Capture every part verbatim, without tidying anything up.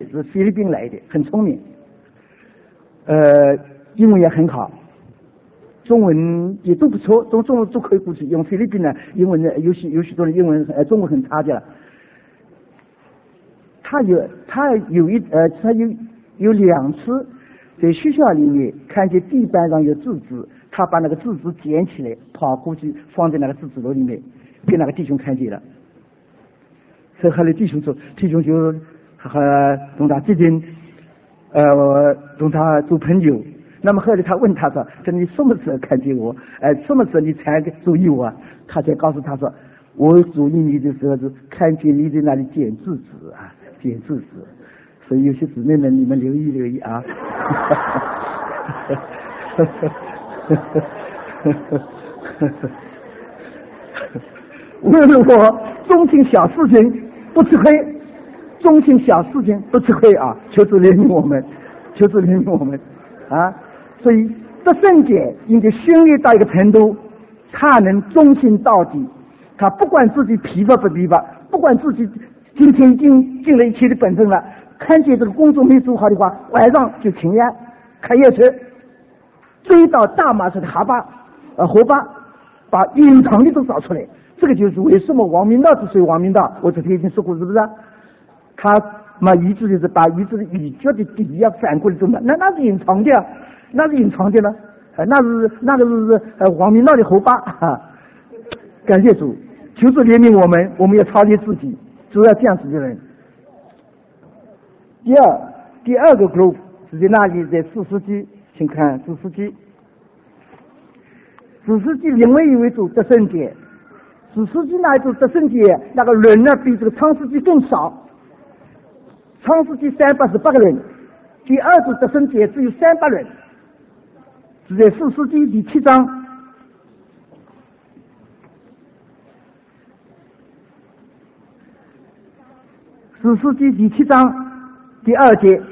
是菲律宾来的，很聪明，呃，英文也很好，中文也都不错，都中文都可以过去。用菲律宾呢，英文呢，有许有许多人英文呃中文很差的了。他有他有一呃他有有两次在学校里面看见地板上有字纸，他把那个字纸捡起来，跑过去放在那个字纸篓里面，给那个弟兄看见了。所以后来弟兄说，弟兄就和同他最近呃同他做朋友。那么后来他问他说：“说你什么时候看见我？呃，什么时候你才注意我？”他才告诉他说：“我注意你的时候是看见你在那里捡字纸啊，捡字纸。”所以有些姊妹们，你们留意留意啊。无论如何，中心小事情不吃亏，中心小事情不吃亏啊！求主怜悯我们，求主怜悯我们啊！所以这圣洁应该训练到一个程度，他能忠心到底，他不管自己疲乏不疲乏，不管自己今天已经尽了一切的本分了，看见这个工作没做好的话，晚上就请假开夜车，追到大马士的哈巴呃河巴，把隐藏的都找出来。这个就是为什么王明道之所以王明道，我昨天已经说过，是不是？他嘛，一直就是把一直的语句的底啊反过来做嘛，那那是隐藏的，那是隐藏的呢，那是那个是呃王明道的后巴啊！感谢主，求主怜悯我们，我们要操练自己，主要这样子的人。第二，第二个 group 是在那里，在四世纪，请看四世纪，四世纪另外一位主得圣洁。四世纪那一组得圣洁，那个人呢比这个创世纪更少，创世纪三百十八个人，第二组得圣洁只有三百人，是在四世纪第七章。四世纪第七章第二节，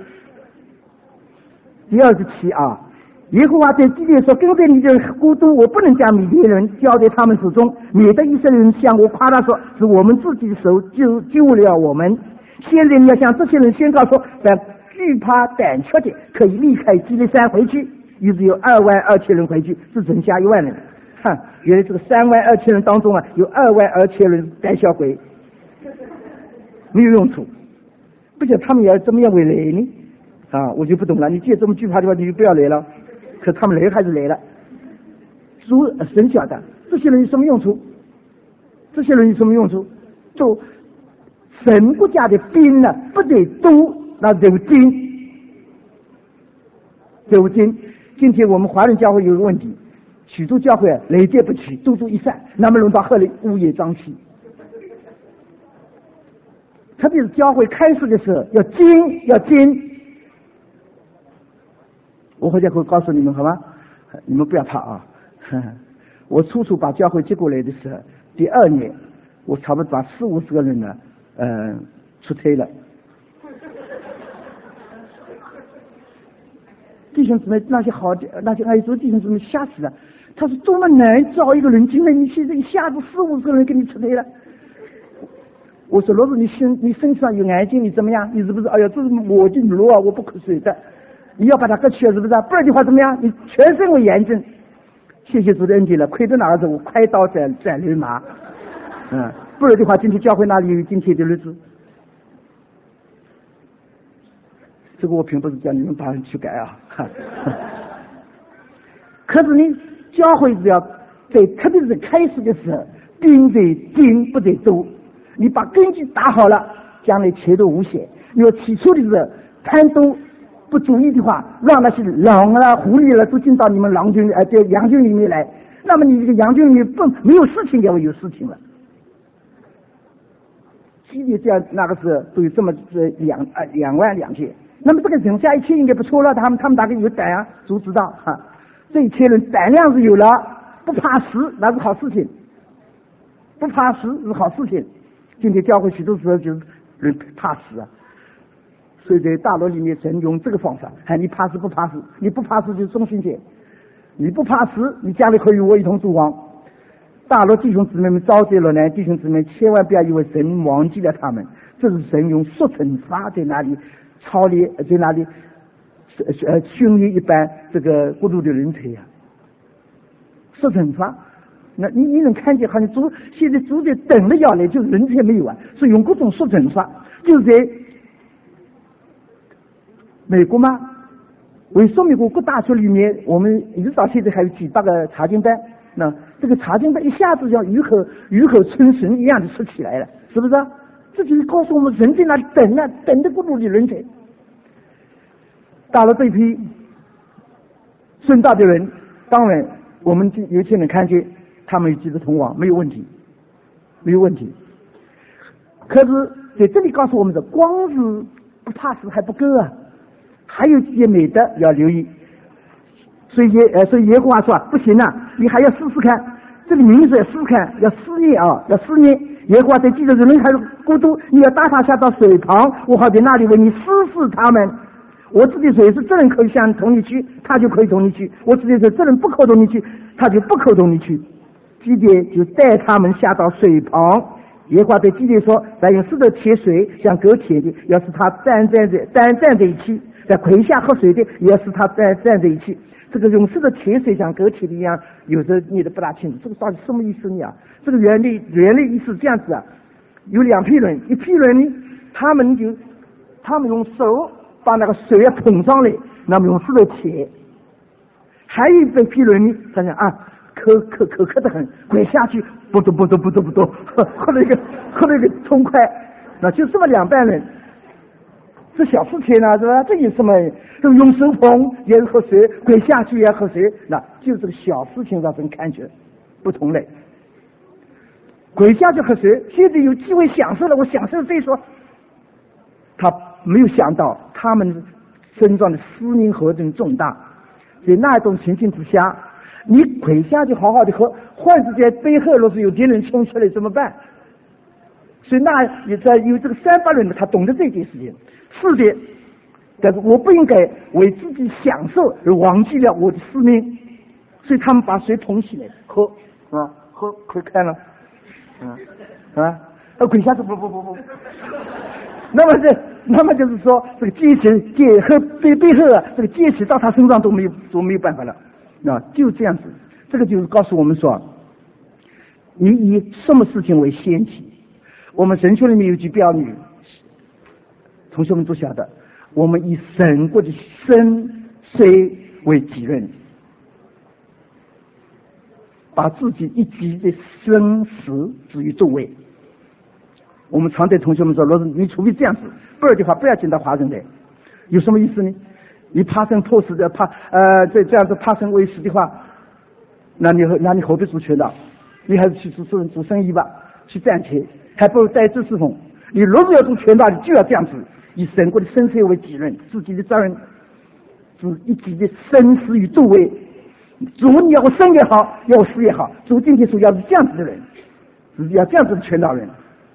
第二十七啊。耶和华对基列说：“跟着你的孤独，我不能将米甸人交在他们手中，免得以色列人向我夸他说，是我们自己的手救救了我们。现在你要向这些人宣告说，但惧怕胆怯的可以离开基列山回去。”于是有二万二千人回去，只剩下一万人。哼，原来这个三万二千人当中啊，有二万二千人胆小鬼，没有用处。不晓得他们要怎么样回来呢？啊，我就不懂了。你既然这么惧怕的话，你就不要来了。可他们来还是来了，主神晓得这些人有什么用处？这些人有什么用处？就神国家的兵呢，不得多，那得精，得精。今天我们华人教会有个问题，许多教会来者不取，独独一散，那么轮到后来乌烟瘴气。特别是教会开始的时候要精，要精。我回家会告诉你们，好吗？你们不要怕啊！我初初把教会接过来的时候，第二年我差不多把四五十个人呢，嗯、呃，出推了。弟兄姊妹，那些好的那些爱主弟兄姊妹吓死了。他说多么难找一个人进来，你现在一下子四五十个人给你出推了。我说，若是你身你身上有癌症，你怎么样？你是不是？哎呀，这是我的路啊，我不可水的。你要把它割去了，是不是？不然的话怎么样？你全身为炎症。谢谢主的恩典了，亏得哪个时候快刀斩斩流麻。嗯，不然的话，今天教会哪里有今天的日子？这个我并不是叫你们把人去改啊。可是你教会只要在特别是在开始的时候，兵得精不得多。你把根基打好了，将来前途无险。你要起初的时候贪多。不注意的话，让那些狼啊、狐狸了、啊、都进到你们狼群呃这羊群里面来，那么你这个羊群里面不没有事情也会有事情了。基列这样那个时候都有这么这两啊两万两千，那么这个剩下一切应该不错了，他们他们大概有胆啊，都知道哈，这一切人胆量是有了，不怕死那是好事情，不怕死是好事情。今天教会许多时候就是人怕死啊。所以在大陆里面，神用这个方法，哎，你怕死不怕死？你不怕死就是忠心节，你不怕死，你将来可以与我一同作王。大陆弟兄姊妹们招对了呢，弟兄姊妹千万不要以为神忘记了他们，这是神用速惩罚在那里操练在那里呃训练一般这个过度的人才呀、啊，受惩罚。那你你能看见好像主现在主在等着要来，就是人才没有啊，所以用各种受惩罚。就在美国嘛，为什么美国各大学里面，我们一直到现在还有几百个查经班？那这个查经班一下子像雨后雨后春笋一样的出起来了，是不是啊？这就是告诉我们，人在那里等啊，等着过度的人才。到了这批顺道的人，当然我们有些人看见他们有几个同往，没有问题，没有问题。可是在这里告诉我们的，光是不怕死还不够啊，还有几些美德要留意。所以耶呃，所以耶和华说不行啊，你还要试试看。这里明明说要试试看，要试验啊，要试验。耶和华在记着人还是孤独，你要带他下到水旁，我好在那里为你试试他们。我自己说是这人可以向同你去，他就可以同你去；我自己说这人不可同你去，他就不可同你去。基甸就带他们下到水旁。耶和华对基甸说：在用石头铁水像隔铁的，要使他站在这站站在一起；在葵下喝水的，也要使他站站在一起。这个用石头铁水像隔铁的一样，有时候你都不大清楚，这个到底什么意思呢？这个原理原理意思这样子啊，有两批人，一批人呢，他们就他们用手把那个水要捧上来，那么用石头铁；还有一批人呢，他讲啊，口口口渴得很，滚下去，不多不多不多不多，喝了一个喝了一个痛快，那就这么两半人。这小事情啊，是吧？这有什么？这用手捧也是喝水，滚下去也喝水，那就这个小事情让人看起来不同嘞。滚下去喝水，现在有机会享受了，我享受这说，他没有想到他们身上的思念何等重大。在那种情形之下，你滚下去好好的喝，换之在背后若是有敌人冲出来怎么办？所以那也在有这个三八人，他懂得这件事情。是的，但是我不应该为自己享受而忘记了我的使命。所以他们把水捧起来喝啊，喝可以看了，啊啊，要滚下去不不不不。那么这那么就是说，这个戒尺戒和背背后啊，这个戒尺到他身上都没有都没有办法了。啊，就这样子，这个就是告诉我们说，你以什么事情为先提？我们神学里面有句标语，同学们都晓得，我们以神国的生衰为己任，把自己一己的生死置于众位。我们常对同学们说，若是你除非这样子，不然的话不要进到华人来。有什么意思呢？你怕生怕死的，怕呃这这样子怕生为死的话，那你那你何必做全道？你还是去做做做生意吧，去赚钱，还不如在这侍奉。你若是要做全道，你就要这样子，以神国的生死为己任，自己的责任，自一己的生死与诸位。主你要我生也好，要我死也好，主今天说要是这样子的人，是要这样子的全道人。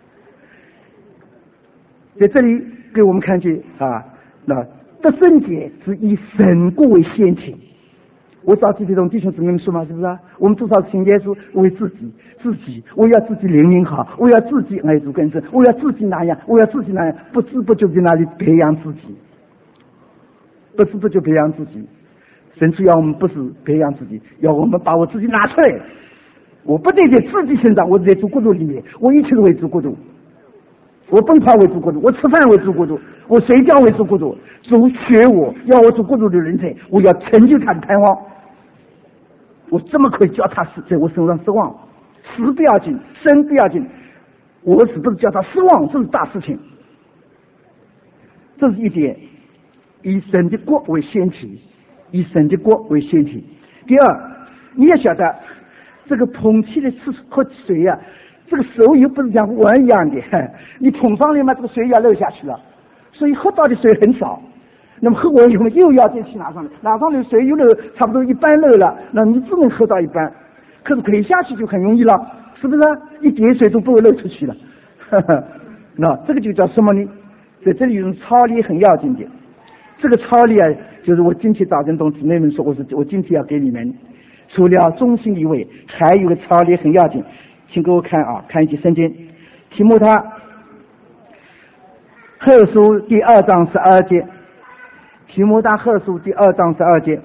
在这里给我们看见啊，那得圣洁是以神国为先提。我早期这种弟兄姊妹们说嘛，是不是啊？我们至少信耶稣为自己，自己我要自己灵命好，我要自己爱主更深，我要自己那样，我要自己那样，不知不觉在那里培养自己，不知不觉培养自己。神主要我们不是培养自己，要我们把我自己拿出来。我不对在自己身上，我在主国度里面，我一切都为主国度。我奔跑为主国度，我吃饭为主国度，我睡觉为主国度。主学我，要我主国度的人才，我要成就他的盼望。我怎么可以叫他在我身上失望？死不要紧，生不要紧，我是不是叫他失望？这是大事情。这是一点，以神的国为先提，以神的国为先提。第二，你也晓得，这个捧起的吃喝水啊，这个手又不是像碗一样的，你捧上来嘛，这个水要漏下去了，所以喝到的水很少。那么喝完以后又要再去拿上来，拿上来水又漏，差不多一半漏了，那你只能喝到一半。可是垂下去就很容易了，是不是？一点水都不会漏出去了。那这个就叫什么呢？在这里用操练很要紧的。这个操练啊，就是我今天早晨同姊妹们说，我说我今天要给你们，除了中心一位，还有个操练很要紧。请给我看啊，看一节圣经，提摩太后书第二章十二节，提摩太后书第二章十二节。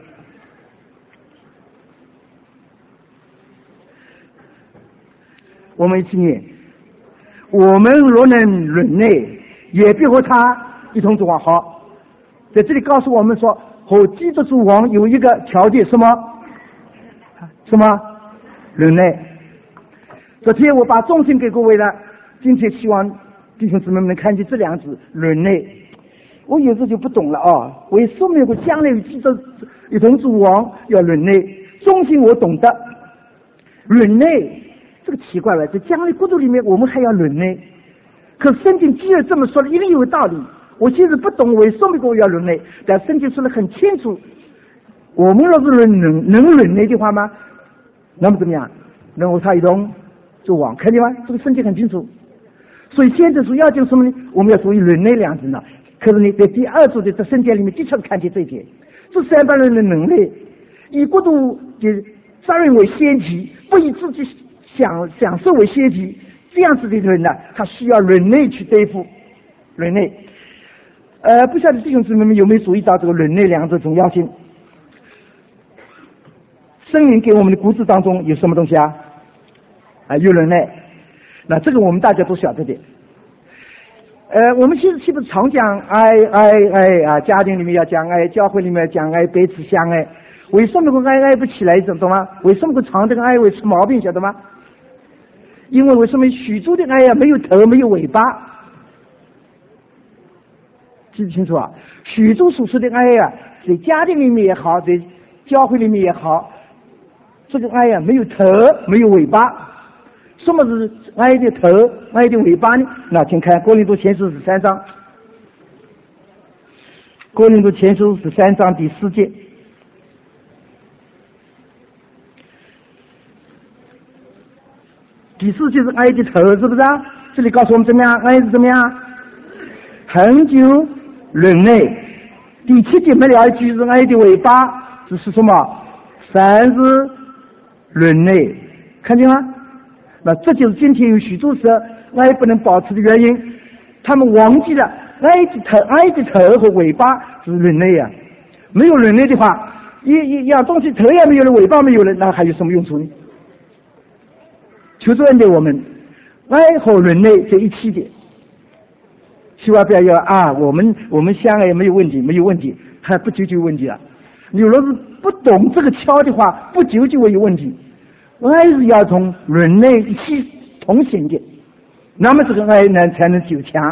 我们一起念：我们若能忍耐，也必和他一同作王。好，在这里告诉我们说，和基督作王有一个条件，什么？什么？忍耐。昨天我把重心给各位了，今天希望弟兄姊妹们能看见这两字忍耐。我有时候就不懂了啊，为什么我将来与基督一同作王要忍耐？重心我懂得，忍耐这个奇怪了，在将来国度里面我们还要忍耐。可圣经既然这么说了，一定有道理。我其实不懂为什么我要忍耐，但圣经说得很清楚。我们若是能能能忍耐的话吗？那么怎么样？能和他一同作王，看见吗？这个圣经很清楚。所以现在主要就是什么呢？我们要注意忍耐两字呢。可是呢，在第二组的这圣经里面的确看见这一点。这三般人的能力，以国度的责任为先提，不以自己享享受为先提，这样子的人呢，他需要忍耐去对付忍耐。呃，不晓得弟兄姊妹们有没有注意到这个忍耐两者重要性？圣灵给我们的骨子当中有什么东西啊？啊，有忍耐。那这个我们大家都晓得的。呃，我们其实岂不是常讲爱爱爱啊？家庭里面要讲爱，教会里面要讲爱，彼此相爱。为什么会爱爱不起来？懂吗？为什么会常这个爱会出毛病？晓得吗？因为为什么许多的爱呀、啊、没有头没有尾巴？记得清楚啊！许多所说的爱呀、啊，在家庭里面也好，在教会里面也好，这个爱呀、啊、没有头没有尾巴。什么是爱的头爱的尾巴呢？那请看哥林多前书十三章，哥林多前书十三章第四节。第四节是爱的头，是不是啊？这里告诉我们怎么样？爱是怎么样？恒久忍耐。第七节没了一句是爱的尾巴，这是什么？凡是忍耐，看见吗？那这就是今天有许多时候爱不能保持的原因，他们忘记了爱的头爱的头和尾巴是忍耐呀、啊。没有忍耐的话，一一样东西头也没有了，尾巴没有了，那还有什么用处呢？求主恩待我们，爱和忍耐在一起的，希望不要要啊，我们我们相爱没有问题，没有问题，还不解决问题啊。你若是不懂这个窍的话，不解决会有问题。爱是要同忍耐一起同行的，那么这个爱呢才能久强。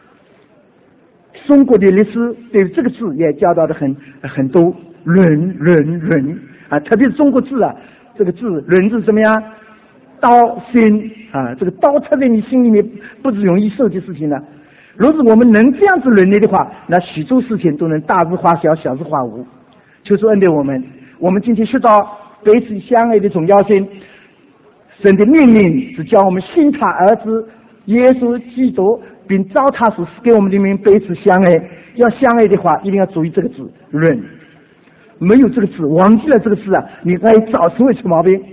中国的历史对这个字也教导的很很多，忍忍忍啊，特别是中国字啊，这个字忍字怎么样？刀心啊，这个刀插在你心里面不是容易受的事情呢。如果我们能这样子忍耐的话，那许多事情都能大事化小，小事化无。求主恩待我们，我们今天学到彼此相爱的重要性。神的命令是叫我们信他儿子耶稣基督，并照他所赐给我们的名彼此相爱。要相爱的话，一定要注意这个字忍。没有这个字，忘记了这个字啊，你爱早晨会出毛病。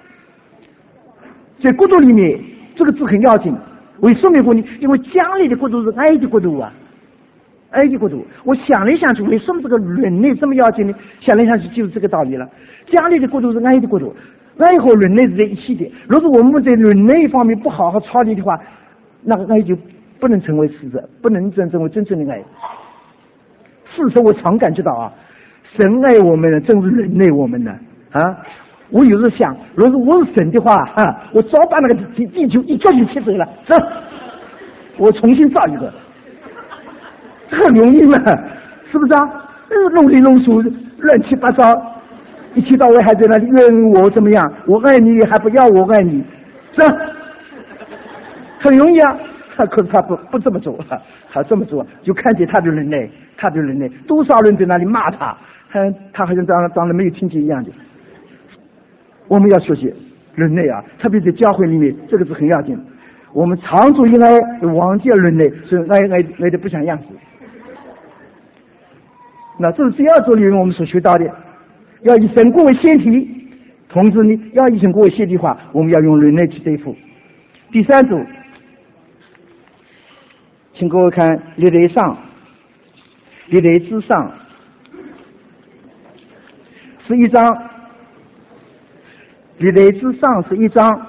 在国度里面，这个字很要紧。为什么呢？因为将来的国度是爱的国度啊，爱的国度。我想来想去，为什么这个忍耐这么要紧呢？想来想去就是这个道理了。将来的国度是爱的国度，爱和忍耐是在一起的。如果我们在忍耐方面不好好操练的话，那个爱就不能成为事实，不能真正为真正的爱。事实我常感觉到啊，神爱我们呢，正是忍耐我们呢啊。我有时候想，如果我是神的话啊，我早把那个地地球一脚就踢走了，是吧？我重新造一个，很容易嘛，是不是啊？啰里啰嗦，乱七八糟，一天到晚还在那里怨我怎么样？我爱你还不要我爱你，是吧？很容易啊，可是他不不这么做，他这么做就看见他的忍耐，他的忍耐，多少人在那里骂他，还他好像当当然没有听见一样的。我们要学习忍耐啊，特别在教会里面，这个是很要紧。我们常做应该忘记了忍耐，所以爱爱爱的不像样子。那这是第二组里面我们所学到的，要以神国为先提，同时呢，要以神国为先提的话，我们要用忍耐去对付。第三组， 请各位看历代上，历代之上是一章，历代之上是一章。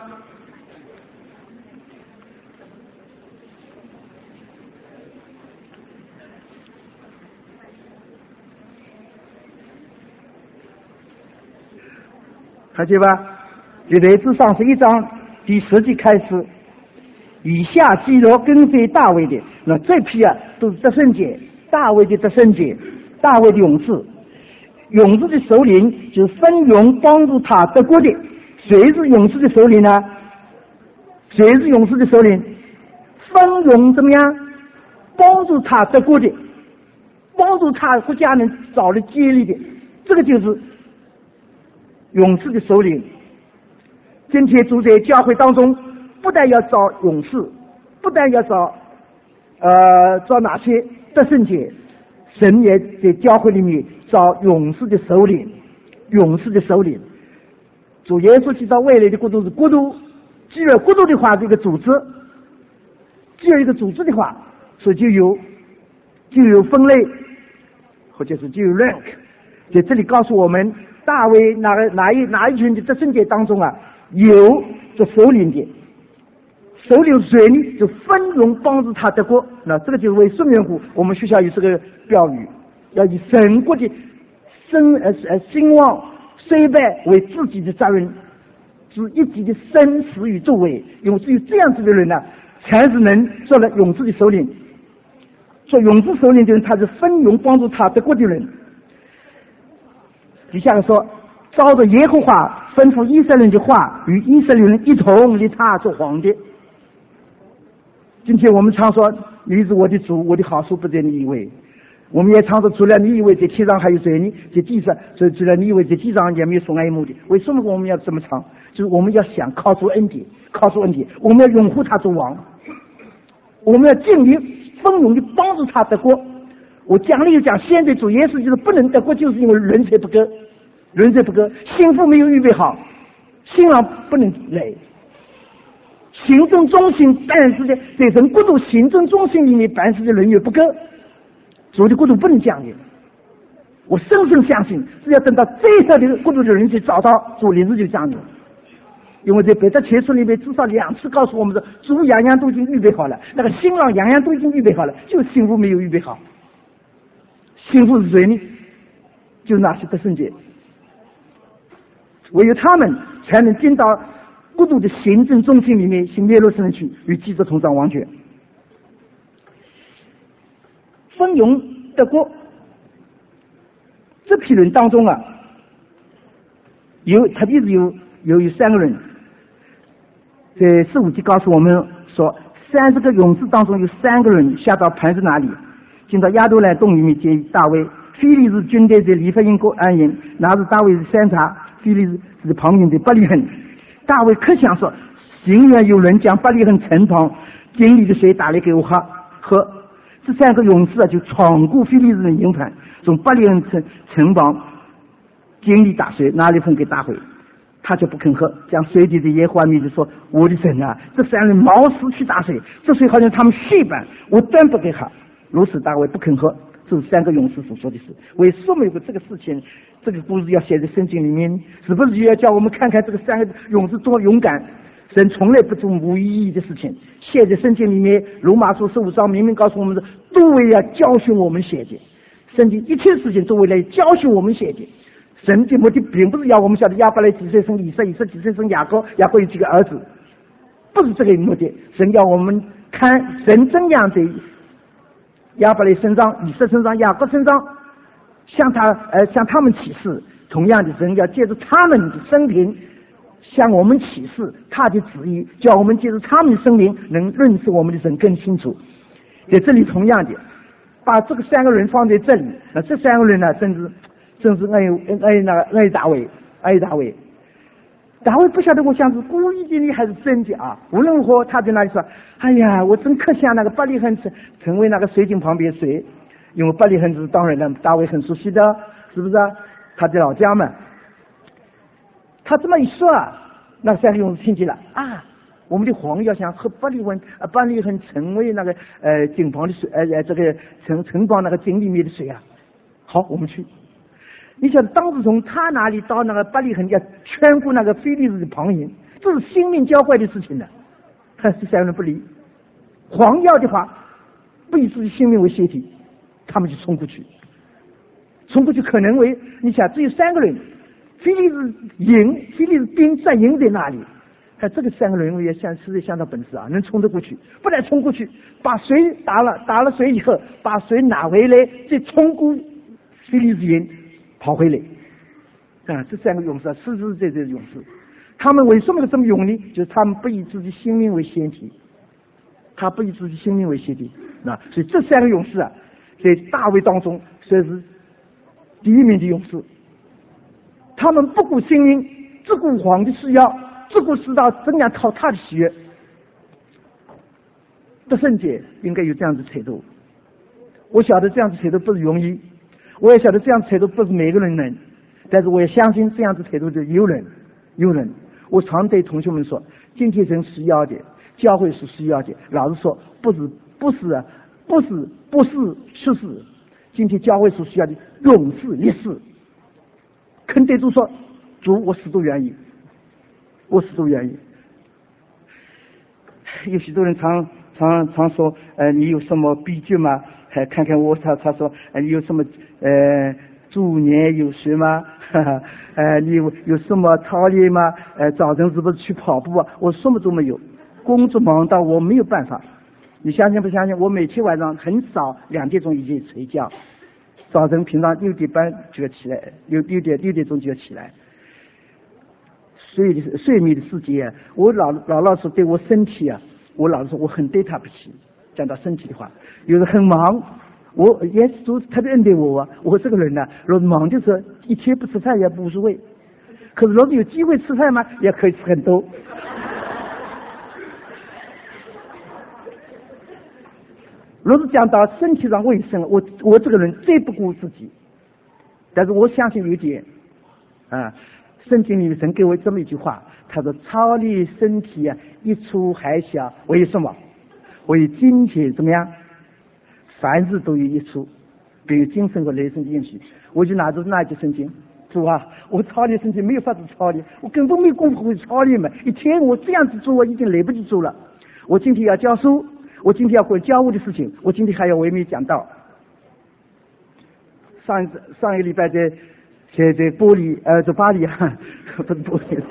看见吧？历代之上是一章第十节开始，以下记录跟随大卫的，那这批啊都是得胜者，大卫的得胜者，大卫的勇士，勇士的首领就是分勇帮助他得国的。谁是勇士的首领呢？谁是勇士的首领？分勇怎么样？帮助他得国的，帮助他国家能找了接力的，这个就是勇士的首领。今天主在教会当中，不但要找勇士，不但要找呃找哪些得胜者，神也在教会里面找勇士的首领，勇士的首领。主耶稣提到未来的国度是国度，既然国度的话是一个组织，既然一个组织的话，所以就有就有分类，或者是就有 rank。在这里告诉我们，大卫哪个哪一哪一群的得胜者当中啊，有这首领的，首领谁呢？就分荣帮助他得国。那这个就是为什么缘故，我们学校有这个标语，要以神国的兴呃呃兴旺衰败为自己的责任，是一己的生死与作为。因为只有这样子的人呢、啊，才是能做了勇士的首领。做勇士首领的人，他是分荣帮助他得国的人。底下说，照着耶和华吩咐以色列人的话，与以色列人一同立他做皇帝。今天我们常说，你是我的主，我的好处不在你以为。我们也常说，除了你以为在天上还有谁呢？在地上，所以除了你以为在地上也没有所爱慕的。为什么我们要这么唱？就是我们要想靠主恩典，靠主恩典，我们要拥护他做王，我们要尽力奋勇的帮助他得国。我讲了又讲，现在主耶稣就是不能得国，就是因为人才不够，人才不够，心腹没有预备好，新郎不能来。行政中心办事的，在神国度行政中心里面办事的人员不够，主的国度不能降临。我深深相信，只要等到最后的国度的人去找到主，临时就降临。因为在彼得前书里面至少两次告诉我们说，主样样都已经预备好了，那个新郎样样都已经预备好了，就新妇没有预备好。新妇是谁呢？就是那些得胜者，唯有他们才能进到国度的行政中心里面，行耶路撒冷去与基督同掌王权。分勇得国，这批人当中啊，有特别是有有有三个人，在十五节告诉我们说，三十个勇士当中有三个人下到磐石那里，进到亚杜兰洞里面见大卫。非利士军队在利弗因国安营，那是大卫是山察，非利士是旁边的伯利恒。大卫可想说，竟然有人将伯利恒城旁井里的水打来给我喝喝。这三个勇士啊，就闯过非利士的营盘，从伯利恒城城旁井里打水，拿了一份给大卫，他就不肯喝，将水滴在耶和华面前说：“我的神啊，这三人冒死去打水，这水好像他们血般，我断不给喝。”如此大卫不肯喝。这是三个勇士所说的事。为什么有个这个事情，这个故事要写在圣经里面？是不是就要叫我们看看这个三个勇士多勇敢？神从来不做无意义的事情。写在圣经里面，罗马书十五章明明告诉我们的，都为了教训我们写的。圣经一切事情都为了教训我们写的。神的目的并不是要我们晓得亚伯拉几岁生以色，以色几岁生雅各，雅各有几个儿子，不是这个目的。神要我们看神怎样的亚伯拉身上、以色身上、雅各身上，向他呃向他们启示。同样的，神要借助他们的生平向我们启示他的旨意，叫我们借助他们的生命能认识我们的神更清楚。在这里同样的，把这个三个人放在这里，那这三个人呢，真是真是爱爱那个爱大卫，爱大卫。大卫不晓得我想是故意的呢还是真的啊？无论如何，他在那里说：“哎呀，我真可想那个伯利恒成成为那个水井旁边水，因为伯利恒是当然了，大卫很熟悉的，是不是啊？他的老家嘛。”他这么一说啊，那三个勇士听见了啊， 我们的黄要想喝百里温啊，百里恒成为那个呃井旁的水，呃呃这个城城邦那个井里面的水啊。好，我们去。你想当时从他那里到那个百里恒要圈过那个菲利斯的旁沿，这是性命交坏的事情的，这三人不离。黄要的话，不以自己性命为先体，他们就冲过去，冲过去可能为你想只有三个人，菲利斯营，菲利斯兵在营在那里。哎，这个三个人也相实在相当本事啊，能冲得过去。不但冲过去，把水打了，打了水以后，把水拿回来，再冲过菲利斯营，跑回来。啊，这三个勇士啊，实实在在的勇士。他们为什么这么勇呢？就是他们不以自己性命为先体，他不以自己性命为先体。那所以这三个勇士啊，在大卫当中算是第一名的勇士。他们不顾性命，只顾皇的需要。只顾知道怎样讨他的喜悦，得圣洁应该有这样的态度。我晓得这样的态度不是容易，我也晓得这样的态度不是每个人能，但是我也相信这样的态度的有人，有人。我常对同学们说，今天人需要的，教会是需要的。老实说，不是，不是啊，不是，不是，是是。今天教会所需要的勇士、烈士。肯对主说，主，我死都愿意。我死都愿意。有许多人常常常说，呃，你有什么秘诀吗？还看看我，他他说，呃，你有什么呃助念有学吗？哈哈，呃，你有有什么操练吗？呃，早晨是不是去跑步啊？我什么都没有，工作忙到我没有办法。你相信不相信？我每天晚上很早两点钟已经睡觉，早晨平常六点半就要起来，六六点六点钟就要起来。睡的睡眠的世界啊，我老老老实对我身体啊，我老实说我很对他不起。讲到身体的话，有时很忙，我也主特别恩待我啊。我这个人呢、啊，若忙的时候一天不吃饭也无所谓，可是若是有机会吃饭嘛，也可以吃很多。若是讲到身体上卫生，我我这个人最不顾自己，但是我相信有一点啊。圣经里面神给我这么一句话，他说操练身体啊，一出还小，为什么？为金钱怎么样？凡事都有一出，比如今生和来生的应许。我就拿着那句圣经，主啊，我操练身体没有法子操练，我根本没有功夫会操练嘛。一天我这样子做，我已经来不及做了。我今天要教书，我今天要管教务的事情，我今天还要为你讲道。上一次上一个礼拜在。在在玻璃呃，在巴黎啊，不是玻璃，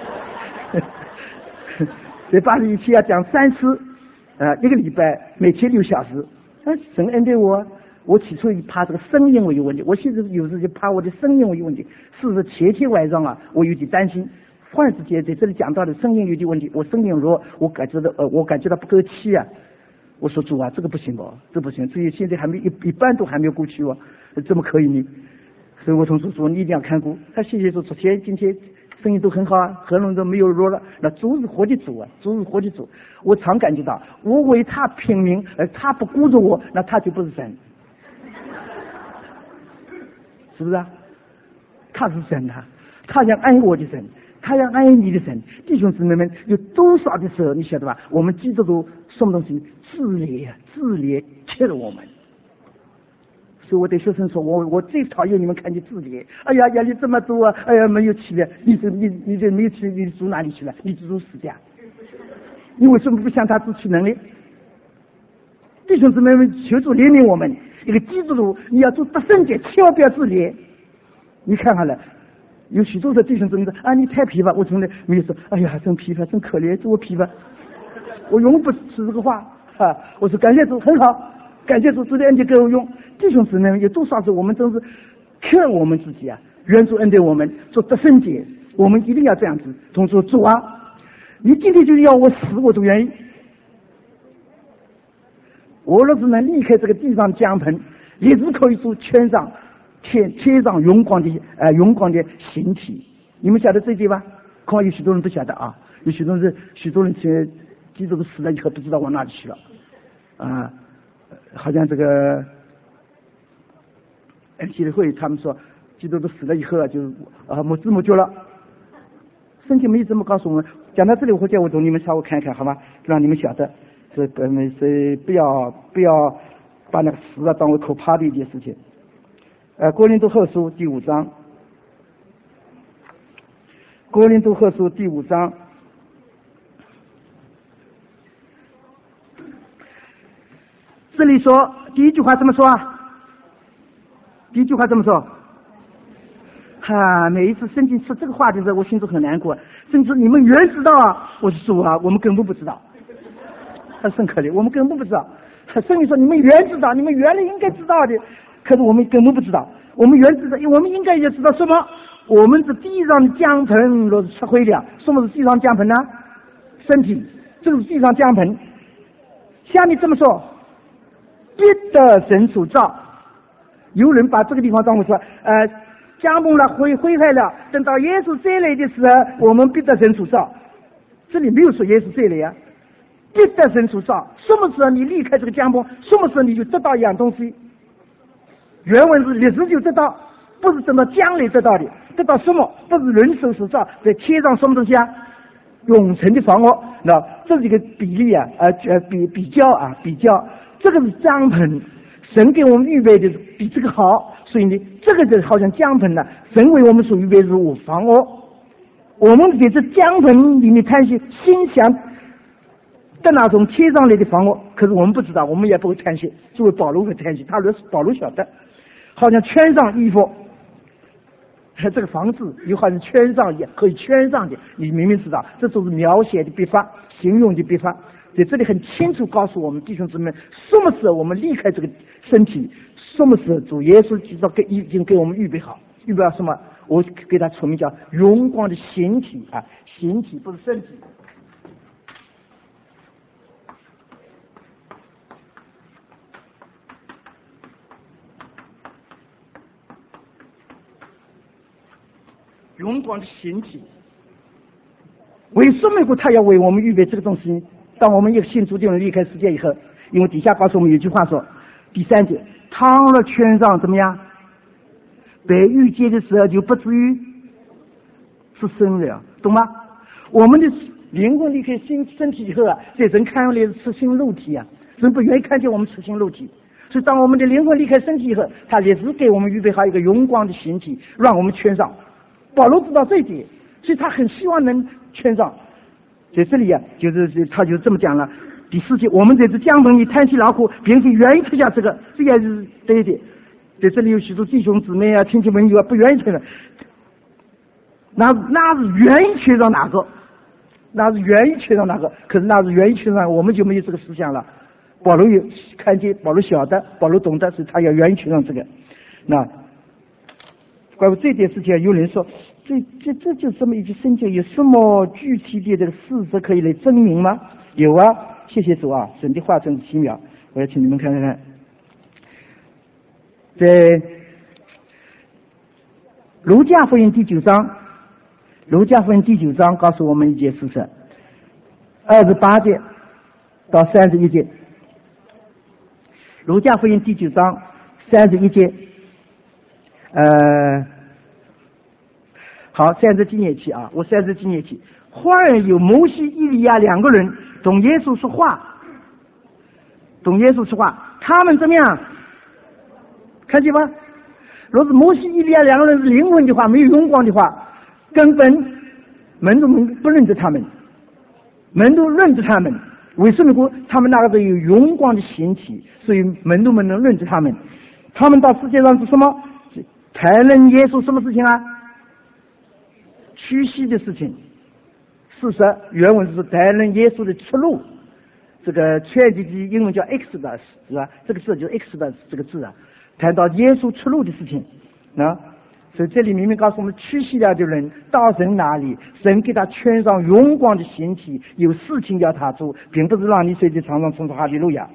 在巴黎一天要讲三次，呃，一个礼拜每天六小时。哎，神恩待我，我起初怕这个声音我有问题，我现在有时就怕我的声音我有问题。是不是前天晚上啊，我有点担心，忽然之间在这里讲到的声音有点问题，我声音弱，我感觉到呃，我感觉到不够气啊。我说主啊，这个不行哦，这不行，所以现在还没一一半都还没有过去哦，怎么可以呢？所以我同主说你一定要看顾他。谢谢说昨天今天生意都很好啊，喉咙都没有弱了。那主是活的主啊，主是活的主。我常感觉到我为他拼命，而他不顾着我，那他就不是神，是不是啊？他是神啊，他想爱我的神，他要爱你的神。弟兄姊妹们，有多少的时候你晓得吧？我们基督徒什么东西自怜啊，自怜欠了我们。所以我对学生说，我我最讨厌你们看见自怜。哎呀，压力这么多啊！哎呀，没有起来，你这你你这没有起，你住哪里去了？你只住死家。你为什么不向他自取能力？弟兄姊妹们，求主怜悯我们。一个基督徒，你要做得圣洁，千万不要自怜。你看看了，有许多的弟兄姊妹说啊，你太疲乏。我从来没有说，哎呀，真疲乏，真可怜，这我疲乏。我永不说这个话啊！我说感谢主，很好。感谢主，主的恩典给我用。弟兄姊妹们，有多少次我们真是看我们自己啊，愿主恩待我们做得圣洁，我们一定要这样子。同说主啊，你今天就要我死，我都愿意。我若是能离开这个地上江盆，立志可以做天上天天上荣光的呃荣光的形体。你们晓得这句吧？可能有许多人不晓得啊，有许多人许多人去基督徒死了以后不知道往哪里去了啊。好像这个安息日会，他们说基督徒死了以后啊，就啊没知没觉了。圣经没有这么告诉我们， 讲到这里，我叫我同你们稍微看看，好吗？让你们晓得，这个是不要不要把那个死啊当为可怕的一件事情。呃，哥林多后书第五章，哥林多后书第五章，这里说第一句话怎么说啊？第一句话怎么说？哈、啊，每一次圣经说这个话的时候，我心中很难过。甚至你们原知道啊，我就说啊，我们根本不知道。很深刻的，我们根本不知道。圣经说你们原知道，你们原来应该知道的，可是我们根本不知道。我们原知道，我们应该也知道什么？我们是地上的浆盆若是吃灰了，什么是地上浆盆呢？身体，这是地上浆盆。下面这么说，必得神所造。有人把这个地方当为说，呃，浆崩了，毁毁坏了。等到耶稣再来的时候，我们必得神所造。这里没有说耶稣再来呀、啊，必得神所造。什么时候你离开这个浆崩，什么时候你就得到一样东西。原文是立时就得到，不是等到将来得到的。得到什么？不是人手所造，在贴上什么东西啊？永存的房屋。那这是一个比例啊，呃呃比比较啊比较。这个是浆盆，神给我们预备的比这个好，所以呢，这个就好像浆盆了。神为我们所预备的是房屋，我们给这浆盆里面叹息，心想的那种贴上来的房屋，可是我们不知道，我们也不会叹息。作为保罗会叹息，他说保罗晓得，好像圈上衣服，这个房子又好像圈上也可以圈上的，你明明知道，这都是描写的笔法，形容的笔法。在这里很清楚告诉我们弟兄姊妹，什么时候我们离开这个身体，什么时候主耶稣基督给已经给我们预备好，预备好什么？我给他出名叫荣光的形体啊，形体不是身体。荣光的形体，为什么他要为我们预备这个东西？当我们一个信主的人离开世界以后，因为底下告诉我们有句话说，第三节，倘若圈上怎么样，被遇见的时候就不至于是生了，懂吗？我们的灵魂离开新身体以后啊，在人看来是赤心肉体啊，人不愿意看见我们赤心肉体，所以当我们的灵魂离开身体以后，他也是给我们预备好一个荣光的形体，让我们圈上。保罗知道这一点，所以他很希望能圈上。在这里啊，就是他就这么讲了。第四节，我们在这江盆里叹息劳苦，并且愿意吃下这个，这也是对的。在这里有许多弟兄姊妹啊、亲戚朋友啊不愿意吃的，那那是愿意去到哪个？那是愿意去到哪个？可是那是愿意去上，我们就没有这个思想了。保罗有看见，保罗晓得，保罗懂得，所以他要愿意去上这个。那关于这件事情，有人说，这这这就这么一句圣经，有什么具体的这个事实可以来证明吗？有啊，谢谢主啊，神的话真是奇妙。我要请你们看看，在路加福音第九章，路加福音第九章告诉我们一件事实，二十八节到三十一节，路加福音第九章三十一节。呃，好，三十几年起啊，我三十几年起，忽然有摩西、以利亚两个人同耶稣说话，同耶稣说话，他们怎么样？看见吗？若是摩西、以利亚两个人是灵魂的话，没有荣光的话，根本门徒们不认得他们，门徒认得他们，为什么？他们那个有荣光的形体，所以门徒们能认得他们。他们到世界上是什么？谈论耶稣什么事情啊？屈膝的事情。事实原文是谈论耶稣的出路，这个全集的英文叫 Exodus 是吧？这个字就是 Exodus 这个字啊，谈到耶稣出路的事情啊。所以这里明明告诉我们，屈膝了的人到神那里，神给他圈上荣光的形体，有事情要他做，并不是让你随地常常冲着哈利路亚。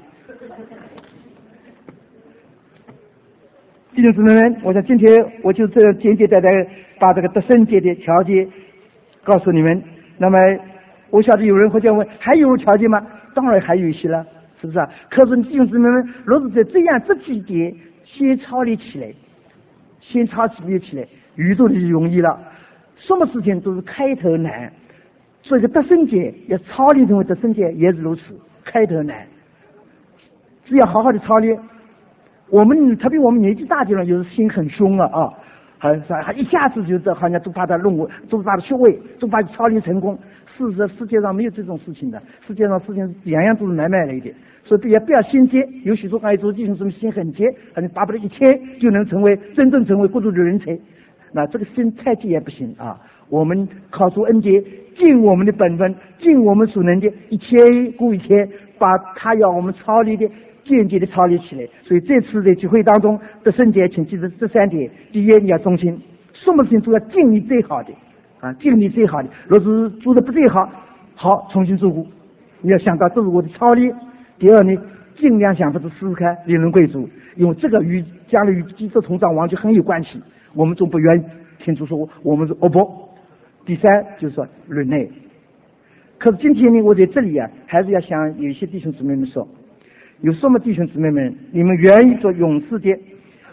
弟兄姊妹们，我想今天我就这简简单单把这个得圣洁的条件告诉你们。那么我晓得有人会这样问，还有条件吗？当然还有一些了，是不是啊？可是弟兄姊妹们，若是在这样这几点先操练起来，先操练起来，宇宙就容易了。什么事情都是开头难， 所以得圣洁要操练成为得圣洁也是如此，开头难，只要好好的操练。我们特别我们年纪大的人就是心很凶了啊，还还一下子就这好像都把他弄我，都把他学位，都把操练成功。事实世界上没有这种事情的，世界上事情样样都是买卖来的，所以也不要心急。有许多爱做弟兄什么心很急，好像巴不得一天就能成为真正成为国度的人才，那这个心太急也不行啊。我们靠主恩典，尽我们的本分，尽我们所能的，一天过一天，把他要我们操练的间接的操练起来。所以这次的聚会当中的圣洁，请记得这三点：第一，你要忠心，什么事情都要尽你最好的啊，尽你最好的。若是做的不最好，好重新做过。你要想到这是我的操练。第二呢，尽量想法子试试看理论贵族，因为这个与将来与基督同长王就很有关系。我们总不愿意听主说我们是哦不。第三就是说忍耐。可是今天呢，我在这里啊，还是要向有些弟兄姊妹们说，有什么弟兄姊妹们，你们愿意做勇士的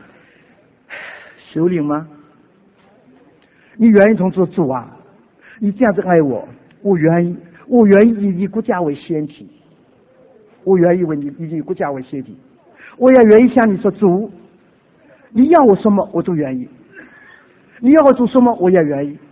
首领吗？你愿意同做主啊？你这样子爱我，我愿意，我愿意以你国家为先体，我愿意为你以你国家为先体，我也愿意向你说主，你要我什么我都愿意，你要我做什么我也愿意。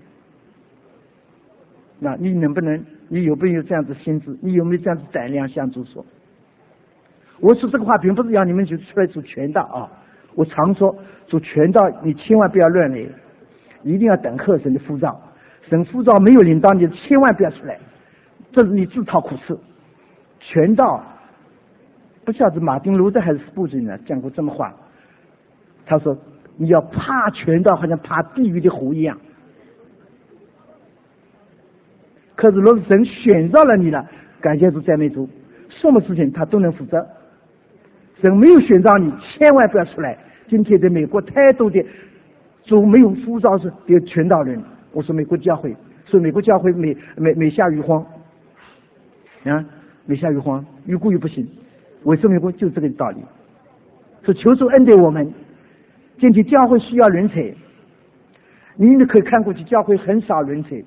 那你能不能，你有没有这样子心智，你有没有这样子胆量向主说？我说这个话并不是要你们就出来做传道啊，我常说做传道你千万不要乱来，一定要等候神的呼召，神呼召没有领导你千万不要出来，这是你自讨苦吃。传道不晓得马丁路德还是斯布真呢讲过这么话，他说你要怕传道好像怕地狱的火一样，可是若是神选召了你了，感谢主赞美主，什么事情他都能负责。神没有选召你，千万不要出来。今天在美国太多的主没有呼召是的传道人，我说美国教会，说美国教会每每每下雨荒啊，每下雨荒，雨过又不行，为什么美国就这个道理？说求主恩待我们，今天教会需要人才，你可以看过去教会很少人才。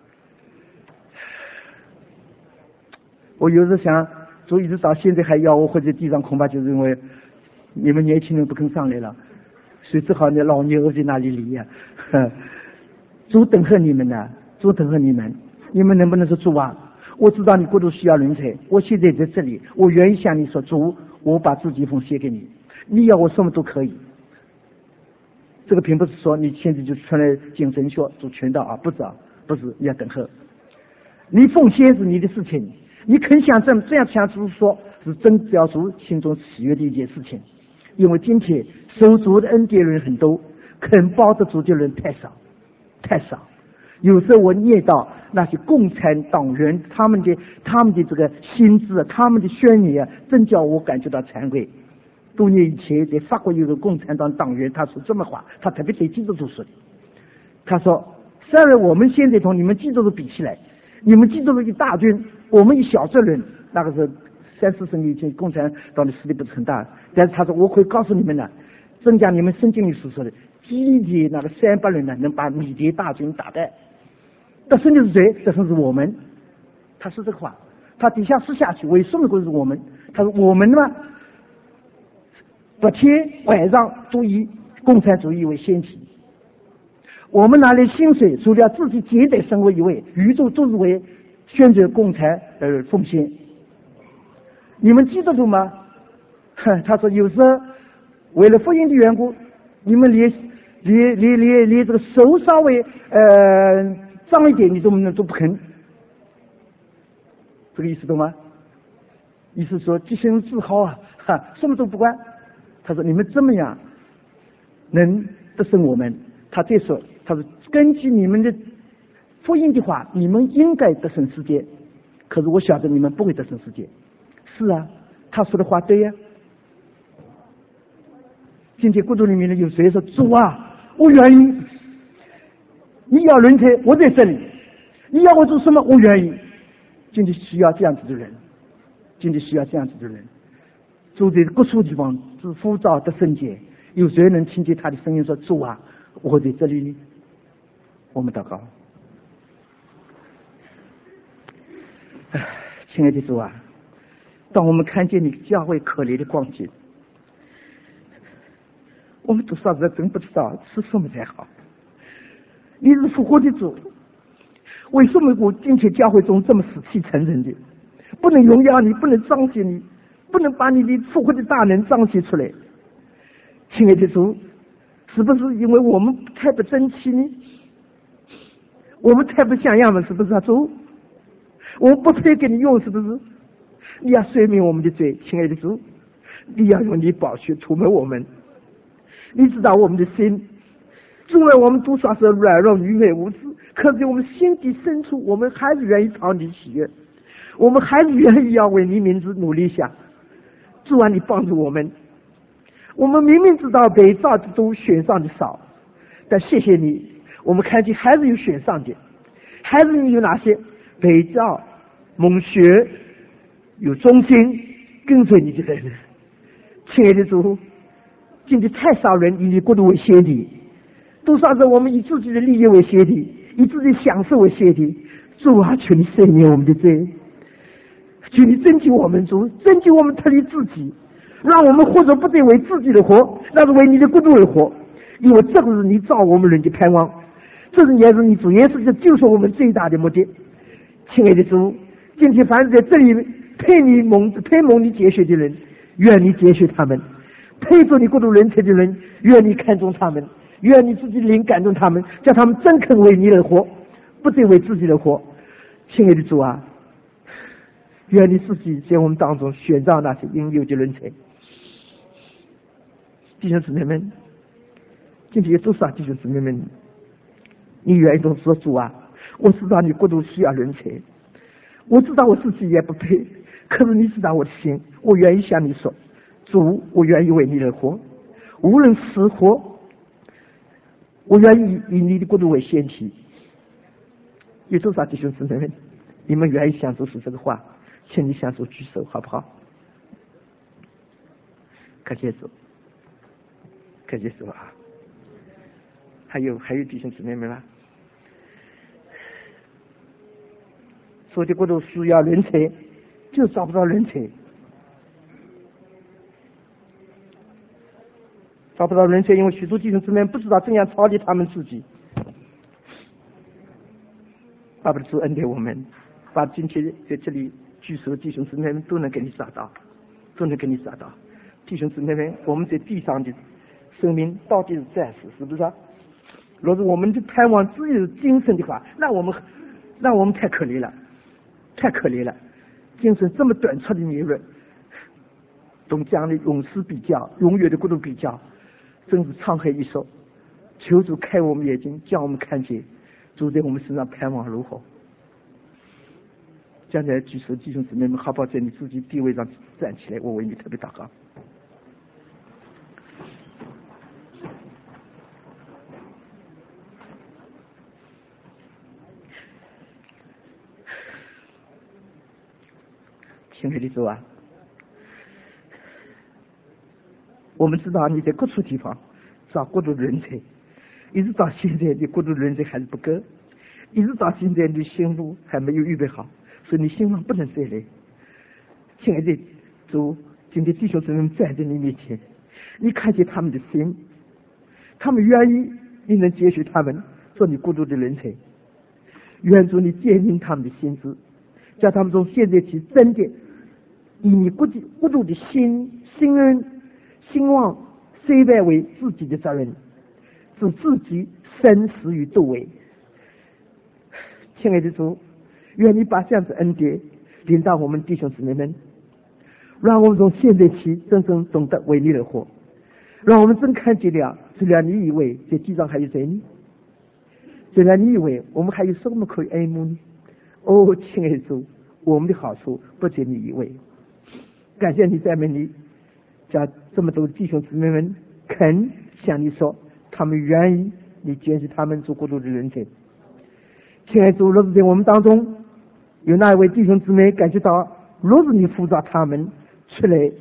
我有时想，主一直到现在还要我回在地上，恐怕就是因为你们年轻人不肯上来了，所以只好那老牛在那里离呀、啊。主等候你们呢，主等候你们，你们能不能说主啊？我知道你国度需要人才，我现在在这里，我愿意向你说主，我把自己奉献给你，你要我什么都可以。这个并不是说你现在就出来进神学做传道啊，不是啊，不是，你要等候。你奉献是你的事情。你肯想这这样向主说，是真表主心中喜悦的一件事情。因为今天受主的恩典的人很多，肯抱得主的人太少太少。有时候我念到那些共产党员他们的他们的这个心智，他们的宣言啊，真叫我感觉到惭愧。多年以前在法国有个共产党党员，他说这么话，他特别对基督徒说的，他说虽然我们现在同你们基督徒比起来，你们基督徒一大军，我们一小撮人，那个时候三四十年前共产党的势力不是很大，但是他说我可以告诉你们呢，增加你们圣经里所说的基地那个三百人呢，能把米甸大军打败。得胜的是谁？得胜是我们。他说这个话，他底下说下去，为什么会是我们？他说我们呢，白天晚上都以共产主义为先体。我们拿来薪水，除了自己节俭生活以外，宇宙都是为选择共产而奉献。你们基督徒吗？他说有时候为了福音的缘故，你们连连连连连这个手稍微呃脏一点，你都都不肯。这个意思懂吗？意思说这些人自豪啊，哈，什么都不管。他说你们这么样能得胜我们。他再说，他说根据你们的福音的话，你们应该得胜世界，可是我晓得你们不会得胜世界。是啊，他说的话对呀、啊。今天国度里面呢，有谁说主啊，我愿意，你要人才，我在这里，你要我做什么，我愿意。今天需要这样子的人，今天需要这样子的人，住在各处地方，是呼召的圣洁。有谁能听见他的声音说主啊，我在这里呢？我们祷告。 唉，亲爱的主啊，当我们看见你教会可怜的光景，我们多少人真不知道吃什么才好。你是复活的主，为什么我今天教会中这么死气沉沉的，不能荣耀你，不能彰显你，不能把你的复活的大能彰显出来？亲爱的主，是不是因为我们太不争气呢？我们太不像样了，是不是啊主？我们不配给你用，是不是？你要赦免我们的罪，亲爱的主，你要用你宝血涂抹我们。你知道我们的心，纵然我们多少是软弱愚昧无知，可是我们心底深处，我们还是愿意讨你喜悦，我们还是愿意要为你名字努力一下。主啊，你帮助我们。我们明明知道被造的多，选上的少，但谢谢你，我们看见还是有选上的，还是有哪些被造、蒙学、有忠心跟随你的人。亲爱的主，今天太少人以你国度为先的，多少人我们以自己的利益为先的，以自己享受为先的。主啊，求你赦免我们的罪，求你拯救我们，主拯救我们脱离自己，让我们活着不得为自己的活，那是为你的国度而活。因为这个是你造我们人的盼望，这是也是你主耶稣的救赎我们最大的目的。亲爱的主，今天凡是在这里配你蒙配蒙你拣选的人，愿你拣选他们；配做你国度人才的人，愿你看重他们，愿你自己灵感动他们，叫他们真肯为你而活，不得为自己的活。亲爱的主啊，愿你自己在我们当中选召那些应有的人才。弟兄姊妹们，今天有多少弟兄姊妹们，你愿意说主啊，我知道你国度需要人才，我知道我自己也不配，可是你知道我的心，我愿意向你说，主，我愿意为你而活，无论死活，我愿意以你的国度为先提。有多少弟兄姊妹们，你们愿意向主说这个话，请你向主举手好不好？感谢主，感谢主啊！还有还有弟兄姊妹们吗？说的国度需要人才，就找不到人才，找不到人才，因为许多弟兄姊妹不知道怎样操练他们自己。巴不得主恩给我们，把今天在这里举手的弟兄姊妹们都能给你找到，都能给你找到。弟兄姊妹们，我们在地上的生命到底是暂时，是不是啊？若是我们的盼望只有精神的话，那我们那我们太可怜了，太可怜了。精神这么短促的年日，同这样的永世比较，永远的国度比较，真是沧海一粟。求主开我们眼睛，叫我们看见主在我们身上盼望如何。将来举手弟兄姊妹们，好不好在你自己地位上站起来，我为你特别祷告。亲爱的主啊，我们知道你在各处地方找国度人才，一直到现在你国度人才还是不够，一直到现在你心路还没有预备好，所以你兴旺不能再来。亲爱的主，今天弟兄姊妹们站在你面前，你看见他们的心，他们愿意你能接续他们做你国度的人才，愿主你坚定他们的心智，叫他们从现在起真的以你国度国度的心心恩兴旺虽败为自己的责任，使自己生死于度位。亲爱的主，愿你把这样子恩典领到我们弟兄姊妹们，让我们从现在起真正懂得为你而活，让我们真看见了，虽然你以为在地上还有谁呢？虽然你以为我们还有什么可以爱慕呢？哦，亲爱的主，我们的好处不仅你以为。感谢你赞美你，叫这么多弟兄姊妹们肯向你说，他们愿意你拣选他们做国度的人才。亲爱的主，若是在我们当中有那一位弟兄姊妹感觉到，若是你呼召他们出来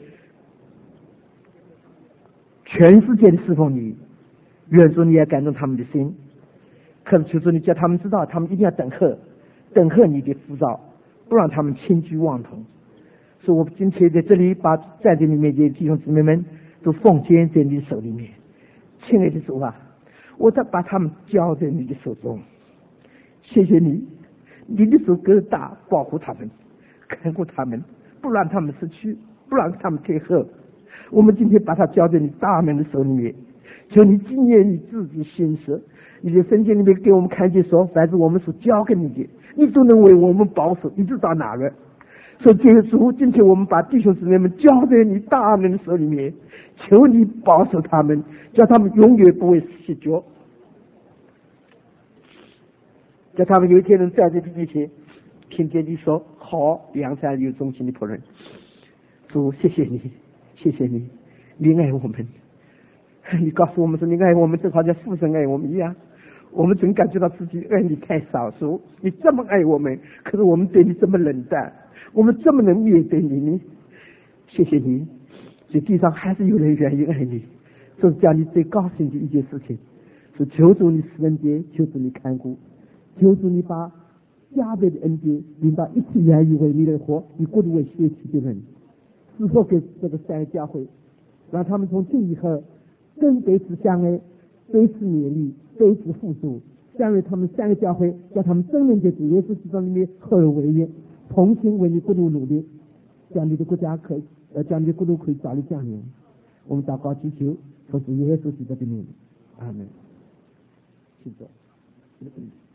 全世界的侍奉你，愿主你也感动他们的心。可是求主你叫他们知道，他们一定要等候等候你的呼召， 不让他们轻举妄动。所以我今天在这里把在这里面的弟兄姊妹们都奉献在你手里面。亲爱的主啊，我再把他们交在你的手中，谢谢你，你的手更大，保护他们，看顾他们，不让他们失去，不让他们退后。我们今天把它交在你大能的手里面，求你纪念你自己心思。你的圣经里面给我们看见说，凡是我们所交给你的，你都能为我们保守，一直到哪个？所以这个主，今天我们把弟兄姊妹们交在你大能的手里面，求你保守他们，叫他们永远不会失脚，叫他们有一天能在这个面前听见你说：“好，良善有忠心的仆人。”主，谢谢你，谢谢你，你爱我们，你告诉我们说你爱我们，正好像父神爱我们一样。我们总感觉到自己爱你太少，说你这么爱我们，可是我们对你这么冷淡，我们这么能面对你呢？谢谢你，这地上还是有人愿意爱你，这是叫你最高兴的一件事情。是求主你施恩典，求主你看顾，求主你把加倍的恩典领到一切愿意为你的活，你国度为学习的人，赐福给这个三个教会，让他们从今以后更彼此相爱，彼此勉励，彼此付出，将来他们三个教会，叫他们真正在主耶稣基督里面合而为一，同心为你国度努力，将你的国家可以，呃，将你的国度可以早日降临。我们祷告祈求，奉主耶稣基督的名，阿门。谢谢。